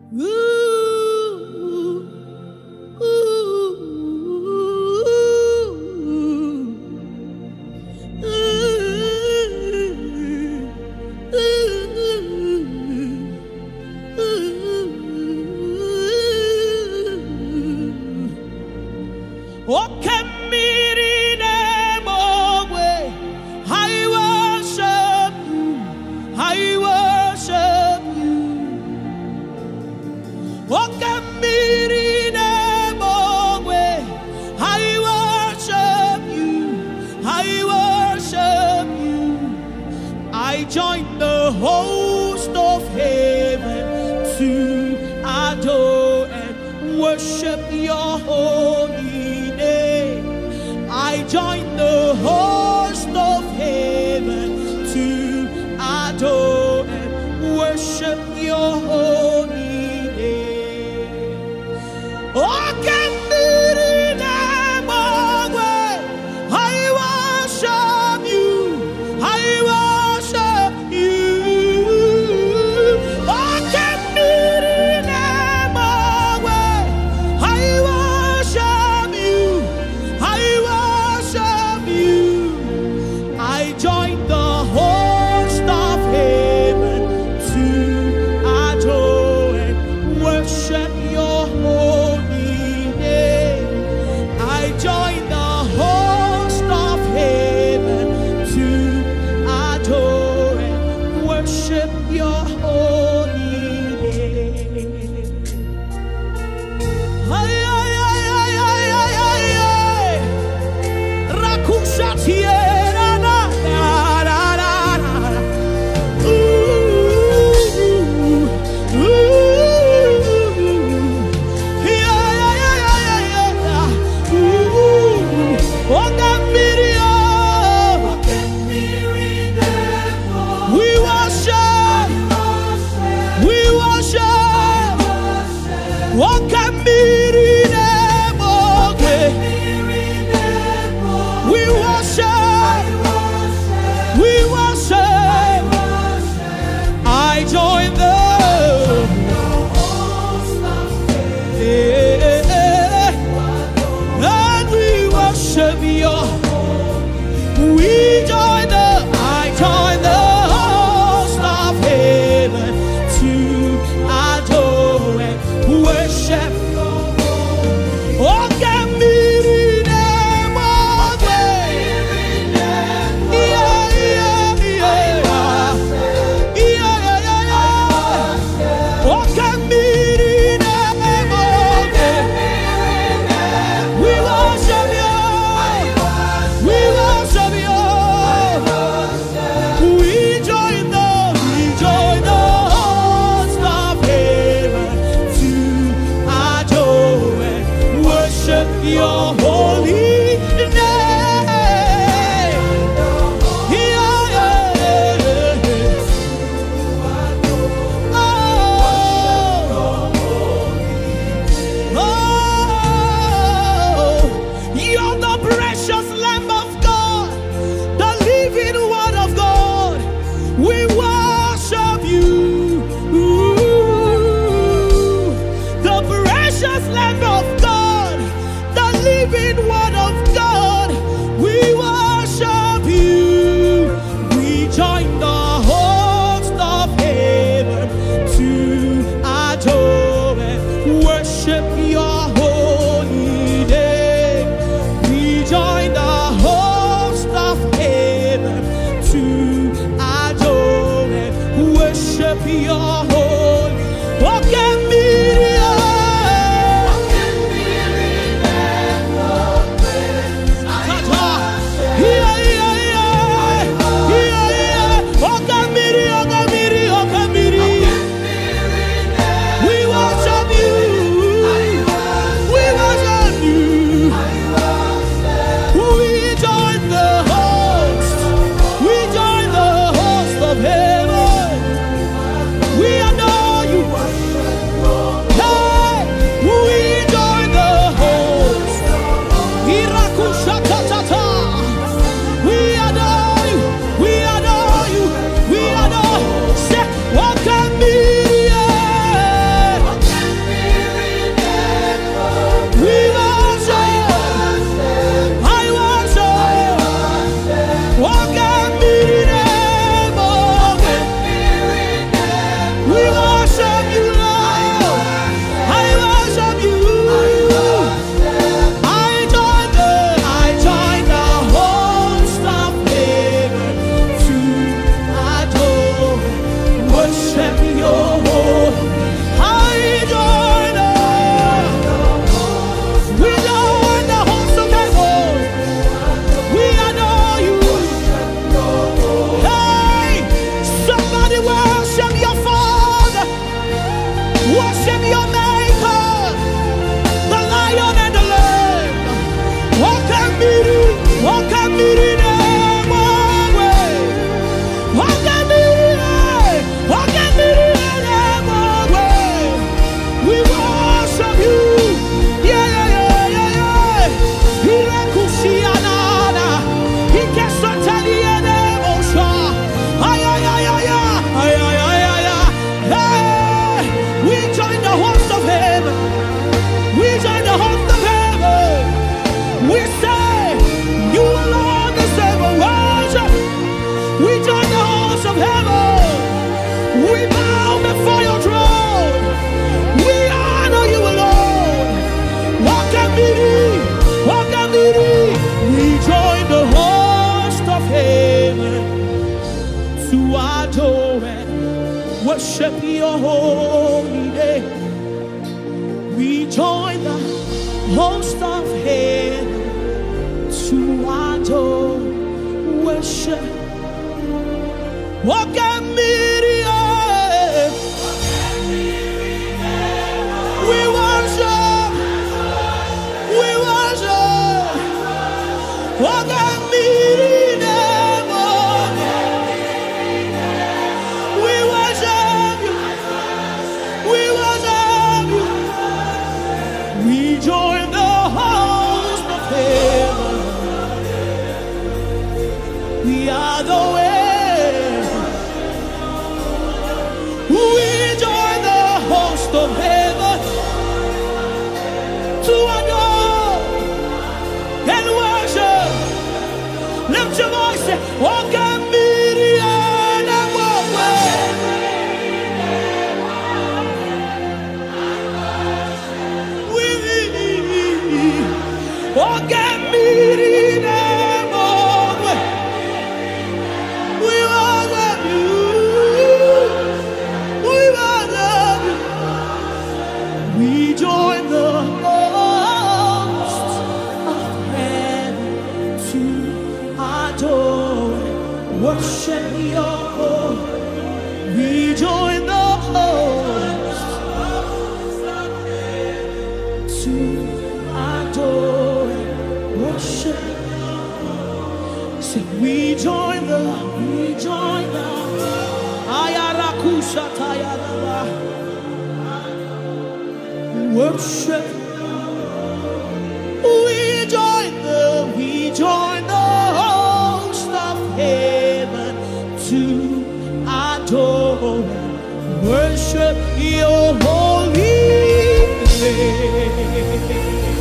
Ooh, join the host of heaven to adore and worship your holy name. I join the host of heaven to adore and worship your holy name. Oh, worship worship your holy name. We join the host of heaven to adore, worship. Walk at me, we worship, we worship. Walk at me, we worship you, we worship you. We join the host of heaven. We are the way. We join the host of heaven to adore and worship. Lift your voice, say, walk at me and walk away. Walk at me and walk away. We worship you. We worship you. We join the host of heaven to adore, worship your holy. We join the host to adore, worship. Say, we join the Ayarakusha Tayaraba, worship. We join the host of heaven to adore, worship your holy name.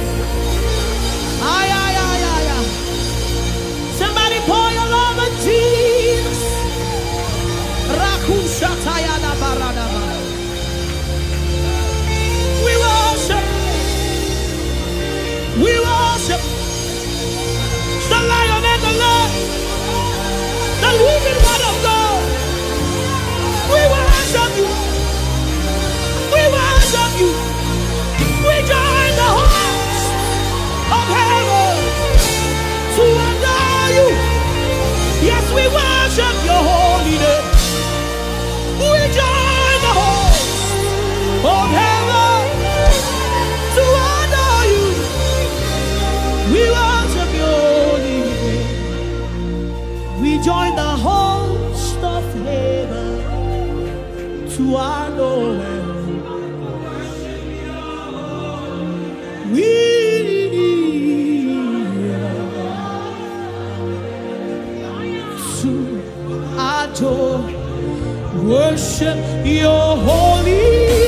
Somebody pour your love on Jesus. Rakusha Tayana Baradaba. We worship. We worship the Lion and the Lamb, the living one of God. We worship you. We worship you. We join the host of heaven to adore you. Yes, we worship your holy name. We join the host of heaven to adore you. We worship your holy name. We join the host of heaven to adore you. We to adore, worship your holy